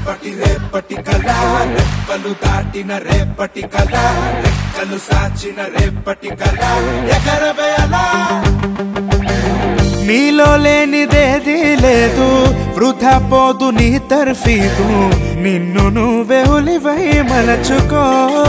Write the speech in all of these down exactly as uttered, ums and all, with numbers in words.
రేపటి రేపటి కళ రెక్కలు దాటిన రేపటి కళ రెక్కలు సాచిన రేపటి కళ ఎగరవేయలా నీలో లేనిదేది లేదు వృధా పోదు నీ తర్ఫీదు నిన్ను నువ్వే ఉలివై మలచుకో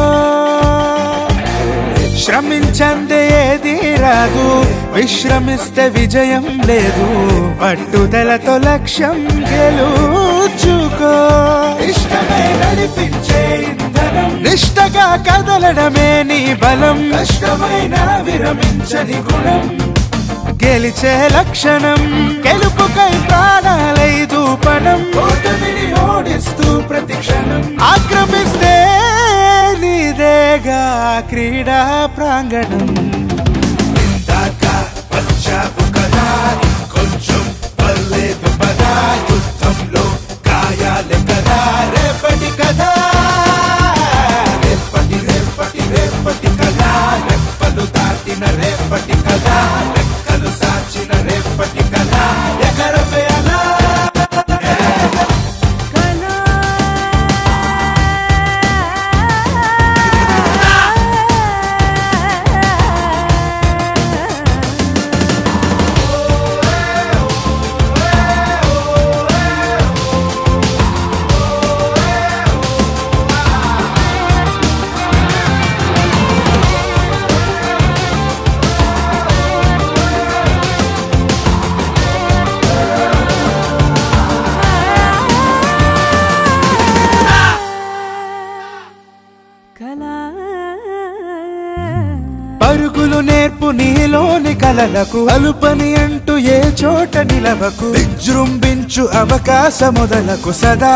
శ్రమించందే ఏది రాదు విశ్రమిస్తే విజయం లేదు పట్టుదలతో లక్ష్యం గెలుచుకో ఇష్టమే నడిపించే ఇంధనం నిష్టగా కదలడమే నీ బలం కష్టమైన విరమించని గుణం గెలిచే లక్షణం గెలుపుకై ప్రాణాలైదు పణం ఓటమిని ఓడిస్తూ ప్రతిక్షణం ఆక్రమిస్తే నీదేగా క్రీడా ప్రాంగణం ఇందాక వచ్చావు కదా ఇంకొంచెం పర్లేదు పదా యుద్ధంలో గాయాలే కదా రేపటి కదా రేపటి రేపటి రేపటి కదా రెప్పలు దాటిన రేపటి కదా రెక్కలు సాచిన రేపటి కదా ఎగరవేయలా పరుగులు నేర్పు నీలోని కలలకు అలుపని అంటూ ఏ చోట నిలవకు విజృంభించు అవకాశముదలకు సదా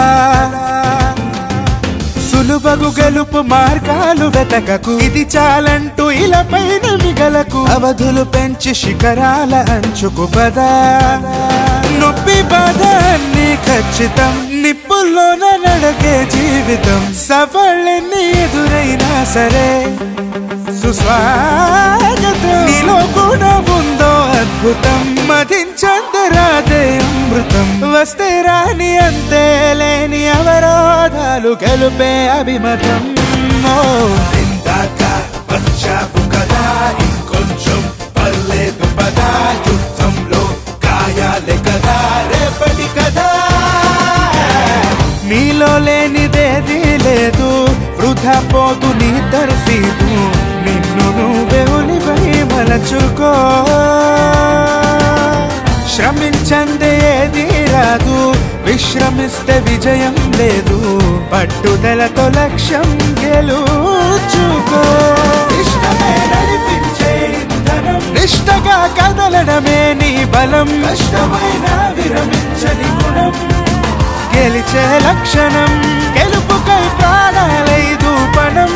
సులువగు గెలుపు మార్గాలు వెతకకు ఇది చాలంటూ ఇలపైన మిగలకు అవధులు పెంచి శిఖరాల అంచుకు పదా నొప్పి బాధ అన్ని ఖచ్చితం నిప్పుల్లోన నడకే జీవితం సవాళ్ళెన్ని ఎదురైనా సరే సుస్వాగతం నీలో కూడా ఉందో అద్భుతం మదించందరాదే అమృతం వస్తే రాని అంతే లేని అవరోధాలు గెలుపే అభిమతం ఇందాక వచ్చావు కదా ఇంకొంచెం పర్లేదు పదా యుద్ధంలో గాయాలే కదా రేపటి కదా నీలో లేనిదేది లేదు వృధా పోదు నీ తర్ఫీదు నిన్ను నువ్వే ఉలివై మలచుకో శ్రమించందే ఏది రాదు విశ్రమిస్తే విజయం లేదు పట్టుదలతో లక్ష్యం గెలుచుకో ఇష్టమే నడిపించే ఇంధనం నిష్టగా కదలడమే నీ బలం కష్టమైన విరమించని గుణం గెలిచే లక్షణం గెలుపుకై ప్రాణాలైదు పణం